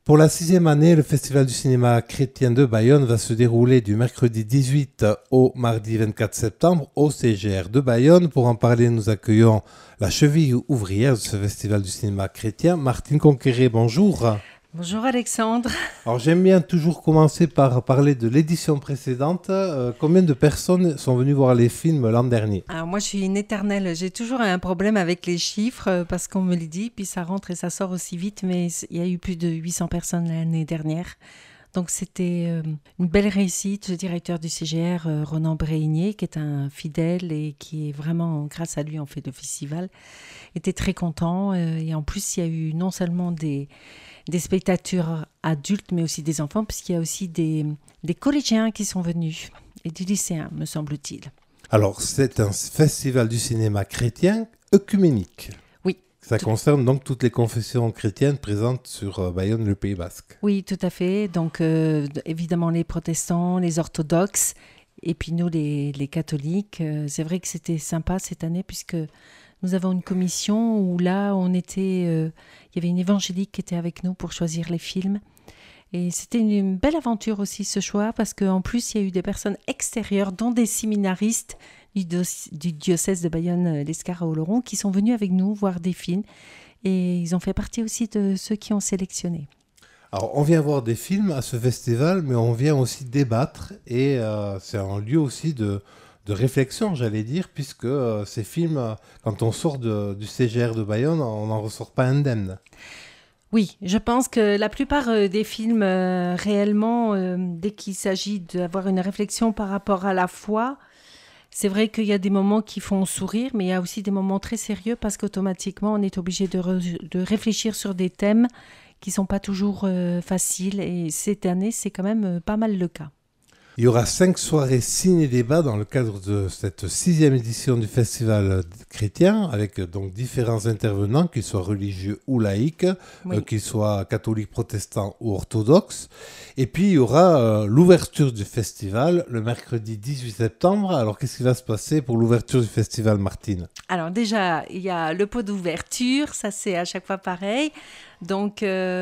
Pour la 6e année, le Festival du cinéma chrétien de Bayonne va se dérouler du mercredi 18 au mardi 24 septembre au CGR de Bayonne. Pour en parler, nous accueillons la cheville ouvrière de ce Festival du cinéma chrétien, Martine Conquéré. Bonjour. Bonjour Alexandre. Alors j'aime bien toujours commencer par parler de l'édition précédente. Combien de personnes sont venues voir les films l'an dernier? Alors moi je suis une éternelle, j'ai toujours un problème avec les chiffres parce qu'on me les dit, puis ça rentre et ça sort aussi vite, mais il y a eu plus de 800 personnes l'année dernière. Donc c'était une belle réussite. Le directeur du CGR, Ronan Bréhigné, qui est un fidèle et qui est vraiment, grâce à lui, on fait le festival, était très content. Et en plus, il y a eu non seulement des spectateurs adultes, mais aussi des enfants, puisqu'il y a aussi des collégiens qui sont venus, et des lycéens, me semble-t-il. Alors c'est un festival du cinéma chrétien œcuménique. Oui. Ça concerne donc toutes les confessions chrétiennes présentes sur Bayonne, le Pays Basque. Oui, tout à fait. Donc évidemment les protestants, les orthodoxes, et puis nous les catholiques. C'est vrai que c'était sympa cette année, puisque nous avons une commission où là, il y avait une évangélique qui était avec nous pour choisir les films. Et c'était une belle aventure aussi ce choix, parce qu'en plus, il y a eu des personnes extérieures, dont des séminaristes du diocèse de Bayonne-l'Escaraos-Oloron, qui sont venus avec nous voir des films. Et ils ont fait partie aussi de ceux qui ont sélectionné. Alors, on vient voir des films à ce festival, mais on vient aussi débattre, et c'est un lieu aussi de réflexion, j'allais dire, puisque ces films, quand on sort du CGR de Bayonne, on n'en ressort pas indemne. Oui, je pense que la plupart des films, réellement, dès qu'il s'agit d'avoir une réflexion par rapport à la foi, c'est vrai qu'il y a des moments qui font sourire, mais il y a aussi des moments très sérieux, parce qu'automatiquement, on est obligé de réfléchir sur des thèmes qui ne sont pas toujours faciles. Et cette année, c'est quand même pas mal le cas. Il y aura 5 soirées ciné-débat dans le cadre de cette 6e édition du Festival chrétien, avec donc différents intervenants, qu'ils soient religieux ou laïcs, Oui. qu'ils soient catholiques, protestants ou orthodoxes. Et puis il y aura l'ouverture du festival le mercredi 18 septembre. Alors qu'est-ce qui va se passer pour l'ouverture du festival, Martine? Alors déjà, il y a le pot d'ouverture, ça c'est à chaque fois pareil. Donc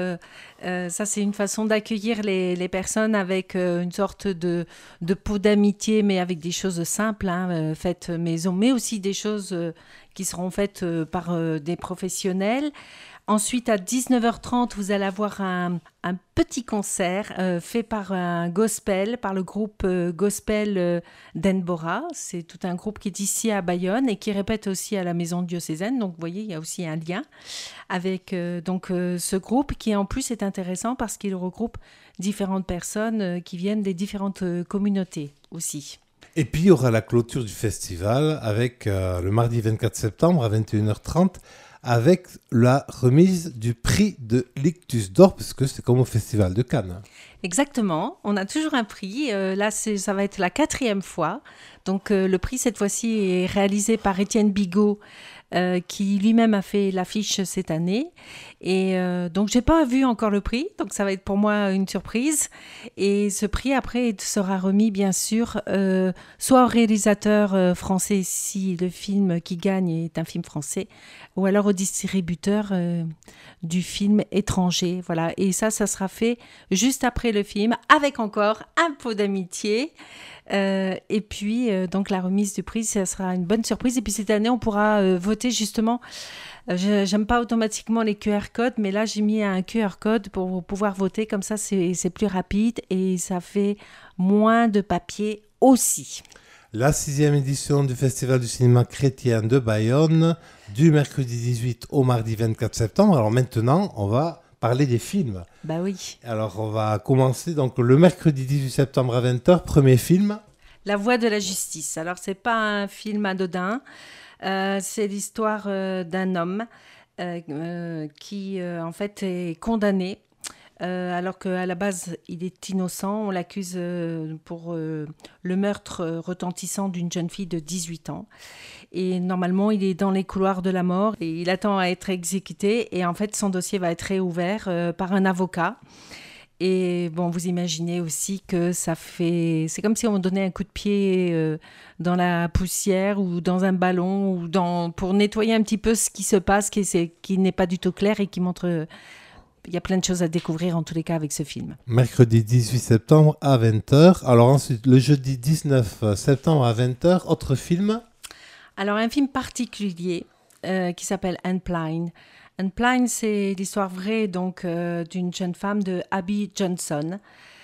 ça c'est une façon d'accueillir les personnes avec une sorte de pot d'amitié, mais avec des choses simples, faites maison, mais aussi des choses qui seront faites par des professionnels. Ensuite, à 19h30, vous allez avoir un petit concert fait par un gospel, par le groupe gospel d'Enbora. C'est tout un groupe qui est ici à Bayonne et qui répète aussi à la maison diocésaine. Donc, vous voyez, il y a aussi un lien avec ce groupe qui, en plus, est intéressant parce qu'il regroupe différentes personnes qui viennent des différentes communautés aussi. Et puis il y aura la clôture du festival avec le mardi 24 septembre à 21h30 avec la remise du prix de l'Ictus d'Or, parce que c'est comme au Festival de Cannes. Exactement, on a toujours un prix. Là, ça va être la 4e fois. Donc, le prix, cette fois-ci, est réalisé par Étienne Bigot, qui lui-même a fait l'affiche cette année. Et donc, je n'ai pas vu encore le prix. Donc, ça va être pour moi une surprise. Et ce prix, après, sera remis, bien sûr, soit au réalisateur français, si le film qui gagne est un film français, ou alors au distributeur du film étranger. Voilà. Et ça sera fait juste après le film, avec encore un pot d'amitié. Et puis, donc la remise du prix, ça sera une bonne surprise. Et puis cette année, on pourra voter justement. J'aime pas automatiquement les QR codes, mais là, j'ai mis un QR code pour pouvoir voter. Comme ça, c'est plus rapide et ça fait moins de papier aussi. La 6e édition du Festival du cinéma chrétien de Bayonne, du mercredi 18 au mardi 24 septembre. Alors maintenant, on va parler des films. Bah oui. Alors on va commencer donc le mercredi 18 septembre à 20h, premier film. La Voie de la justice. Alors c'est pas un film anodin, c'est l'histoire d'un homme qui en fait est condamné. Alors qu'à la base, il est innocent. On l'accuse pour le meurtre retentissant d'une jeune fille de 18 ans. Et normalement, il est dans les couloirs de la mort et il attend à être exécuté. Et en fait, son dossier va être réouvert par un avocat. Et bon, vous imaginez aussi que c'est comme si on donnait un coup de pied dans la poussière ou dans un ballon ou pour nettoyer un petit peu ce qui se passe, qui n'est pas du tout clair et qui montre il y a plein de choses à découvrir en tous les cas avec ce film. Mercredi 18 septembre à 20h. Alors ensuite, le jeudi 19 septembre à 20h, autre film. Alors un film particulier qui s'appelle Unplanned. Unplanned, c'est l'histoire vraie donc d'une jeune femme de Abby Johnson.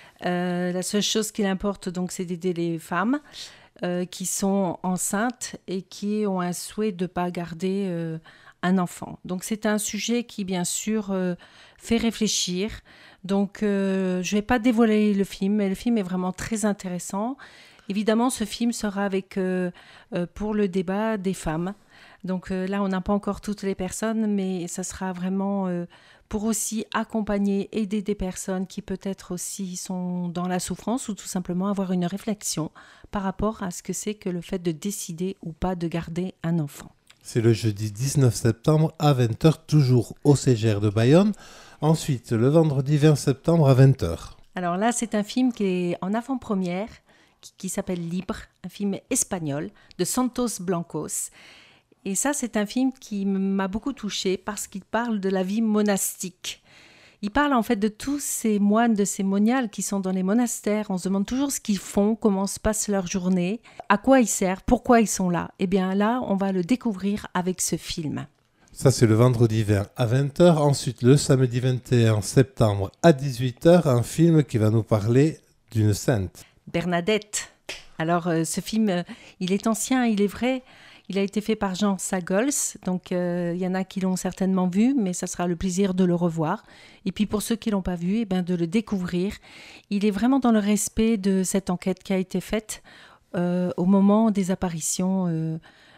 La seule chose qui l'importe donc, c'est d'aider les femmes qui sont enceintes et qui ont un souhait de ne pas garder un enfant. Donc c'est un sujet qui bien sûr fait réfléchir. Donc je ne vais pas dévoiler le film, mais le film est vraiment très intéressant. Évidemment, ce film sera avec pour le débat des femmes. Donc là, on n'a pas encore toutes les personnes, mais ça sera vraiment pour aussi accompagner, aider des personnes qui peut-être aussi sont dans la souffrance ou tout simplement avoir une réflexion par rapport à ce que c'est que le fait de décider ou pas de garder un enfant. C'est le jeudi 19 septembre à 20h, toujours au CGR de Bayonne. Ensuite, le vendredi 20 septembre à 20h. Alors là, c'est un film qui est en avant-première, qui s'appelle Libre, un film espagnol de Santos Blancos. Et ça, c'est un film qui m'a beaucoup touchée parce qu'il parle de la vie monastique. Il parle en fait de tous ces moines, de ces moniales qui sont dans les monastères. On se demande toujours ce qu'ils font, comment se passe leur journée, à quoi ils servent, pourquoi ils sont là. Et bien là, on va le découvrir avec ce film. Ça, c'est le vendredi 20 à 20h. Ensuite, le samedi 21 septembre à 18h, un film qui va nous parler d'une sainte. Bernadette. Alors, ce film, il est ancien, il est vrai. Il a été fait par Jean Sagols, donc il y en a qui l'ont certainement vu, mais ça sera le plaisir de le revoir. Et puis pour ceux qui ne l'ont pas vu, de le découvrir. Il est vraiment dans le respect de cette enquête qui a été faite au moment des apparitions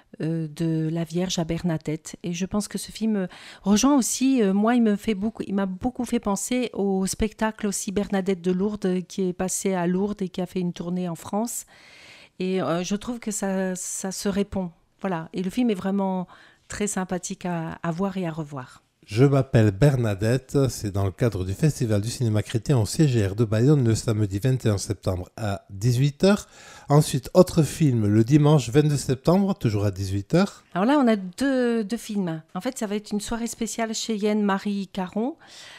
de la Vierge à Bernadette. Et je pense que ce film rejoint aussi, moi, il m'a beaucoup fait penser au spectacle aussi Bernadette de Lourdes qui est passé à Lourdes et qui a fait une tournée en France. Et je trouve que ça se répond. Voilà, et le film est vraiment très sympathique à voir et à revoir. Je m'appelle Bernadette, c'est dans le cadre du Festival du cinéma chrétien au CGR de Bayonne le samedi 21 septembre à 18h. Ensuite, autre film le dimanche 22 septembre, toujours à 18h. Alors là, on a deux films. En fait, ça va être une soirée spéciale chez Yann Marie Caron.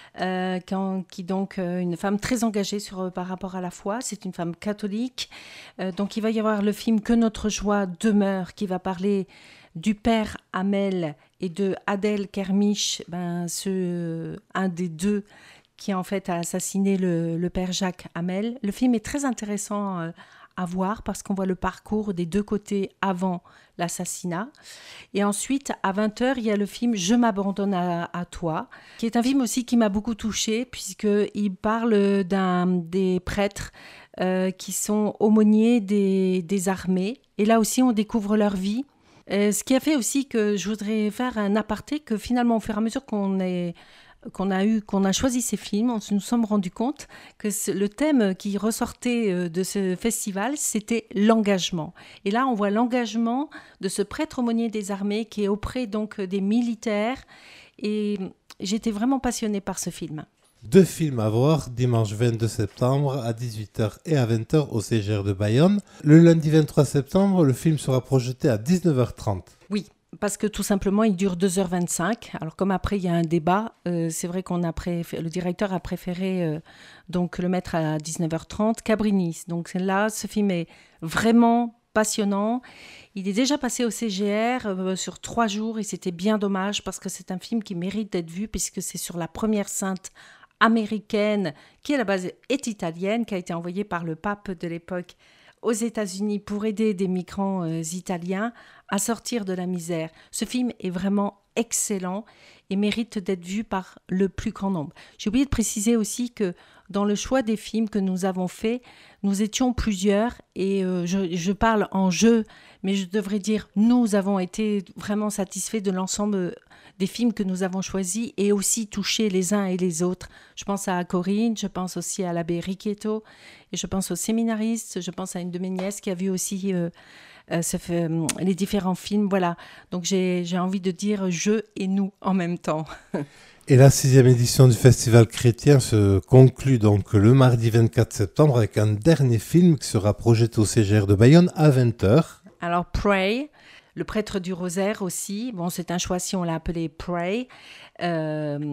Qui donc une femme très engagée par rapport à la foi. C'est une femme catholique. Donc il va y avoir le film Que notre joie demeure, qui va parler du père Hamel et de Adèle Kermiche, un des deux qui en fait a assassiné le père Jacques Hamel. Le film est très intéressant à voir parce qu'on voit le parcours des deux côtés avant l'assassinat. Et ensuite, à 20h, il y a le film Je m'abandonne à toi, qui est un film aussi qui m'a beaucoup touchée, puisqu'il parle des prêtres qui sont aumôniers des armées. Et là aussi, on découvre leur vie. Ce qui a fait aussi que je voudrais faire un aparté, que finalement, au fur et à mesure qu'on a choisi ces films, on nous sommes rendus compte que le thème qui ressortait de ce festival, c'était l'engagement. Et là, on voit l'engagement de ce prêtre aumônier des armées qui est auprès donc des militaires. Et j'étais vraiment passionnée par ce film. Deux films à voir, dimanche 22 septembre à 18h et à 20h au CGR de Bayonne. Le lundi 23 septembre, le film sera projeté à 19h30. Oui. Parce que tout simplement, il dure 2h25. Alors comme après, il y a un débat, c'est vrai le directeur a préféré donc le mettre à 19h30, Cabrini. Donc là, ce film est vraiment passionnant. Il est déjà passé au CGR sur 3 jours et c'était bien dommage parce que c'est un film qui mérite d'être vu puisque c'est sur la première sainte américaine qui à la base est italienne, qui a été envoyée par le pape de l'époque aux États-Unis pour aider des migrants italiens à sortir de la misère. Ce film est vraiment excellent et mérite d'être vu par le plus grand nombre. J'ai oublié de préciser aussi que dans le choix des films que nous avons fait, nous étions plusieurs et je parle en jeu, mais je devrais dire nous avons été vraiment satisfaits de l'ensemble des films que nous avons choisis et aussi touchés les uns et les autres. Je pense à Corinne, je pense aussi à l'abbé Ricchetto et je pense aux séminaristes, je pense à une de mes nièces qui a vu aussi les différents films. Voilà, donc j'ai envie de dire je et nous en même temps. Et la 6e édition du Festival chrétien se conclut donc le mardi 24 septembre avec un dernier film qui sera projeté au CGR de Bayonne à 20h. Alors Pray, le prêtre du rosaire aussi, bon c'est un choix si on l'a appelé Pray,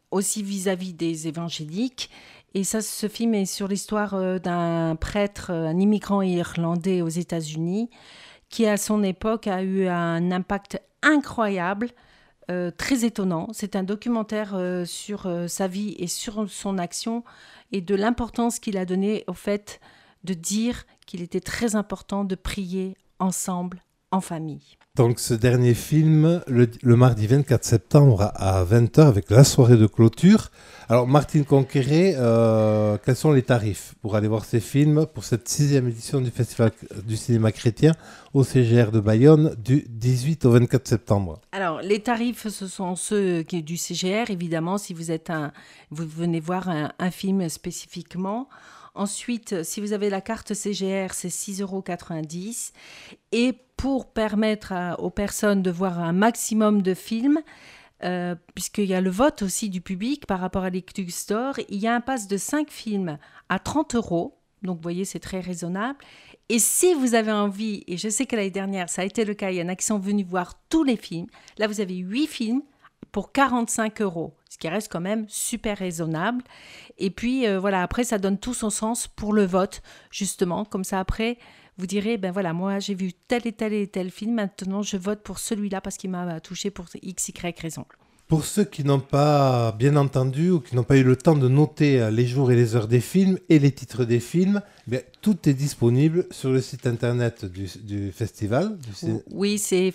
aussi vis-à-vis des évangéliques. Et ça, ce film est sur l'histoire d'un prêtre, un immigrant irlandais aux États-Unis, qui à son époque a eu un impact incroyable, très étonnant. C'est un documentaire sur sa vie et sur son action et de l'importance qu'il a donnée au fait de dire qu'il était très important de prier ensemble, en famille. Donc ce dernier film, le mardi 24 septembre à 20h avec la soirée de clôture. Alors Martine Conquéré, quels sont les tarifs pour aller voir ces films pour cette 6e édition du Festival du cinéma chrétien au CGR de Bayonne du 18 au 24 septembre? Alors les tarifs, ce sont ceux du CGR, évidemment, si vous venez voir un film spécifiquement. Ensuite, si vous avez la carte CGR, c'est 6,90 €. Et pour permettre aux personnes de voir un maximum de films, puisqu'il y a le vote aussi du public par rapport à l'Ictus Store, il y a un pass de 5 films à 30 €. Donc, vous voyez, c'est très raisonnable. Et si vous avez envie, et je sais que l'année dernière, ça a été le cas, il y en a qui sont venus voir tous les films. Là, vous avez 8 films pour 45 €, ce qui reste quand même super raisonnable. Et puis, voilà, après, ça donne tout son sens pour le vote, justement. Comme ça, après, vous direz, ben voilà, moi, j'ai vu tel et tel et tel film, maintenant, je vote pour celui-là parce qu'il m'a touché pour x, y raison. Pour ceux qui n'ont pas bien entendu ou qui n'ont pas eu le temps de noter les jours et les heures des films et les titres des films, bien, tout est disponible sur le site internet du festival. Oui, c'est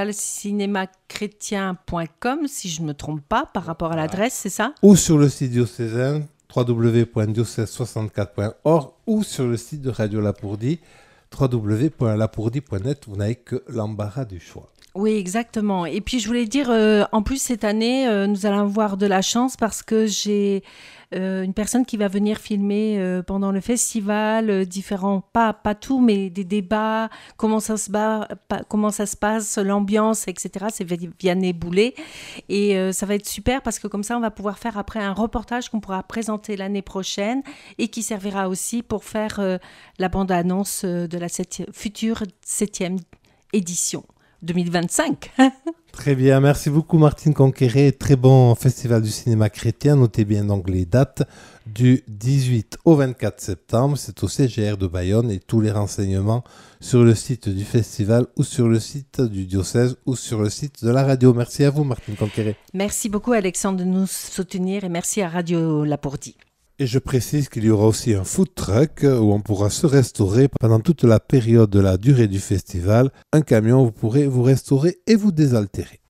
festivalcinémachrétien.com, si je ne me trompe pas, par rapport à l'adresse, c'est ça? Ou sur le site diocésain, www.diocèse64.org, ou sur le site de Radio Lapourdie, www.lapourdie.net. Vous n'avez que l'embarras du choix. Oui, exactement. Et puis, je voulais dire, en plus, cette année, nous allons avoir de la chance parce que j'ai une personne qui va venir filmer pendant le festival, différents, pas tout, mais des débats, comment ça se passe, l'ambiance, etc. C'est Vianney Boulet. Et ça va être super parce que comme ça, on va pouvoir faire après un reportage qu'on pourra présenter l'année prochaine et qui servira aussi pour faire la bande-annonce de la future 7e édition. 2025. Très bien, merci beaucoup Martine Conquéré. Très bon festival du cinéma chrétien. Notez bien donc les dates du 18 au 24 septembre. C'est au CGR de Bayonne et tous les renseignements sur le site du festival ou sur le site du diocèse ou sur le site de la radio. Merci à vous Martine Conquéré. Merci beaucoup Alexandre de nous soutenir et merci à Radio Lapourdie. Et je précise qu'il y aura aussi un food truck où on pourra se restaurer pendant toute la période de la durée du festival. Un camion, vous pourrez vous restaurer et vous désaltérer.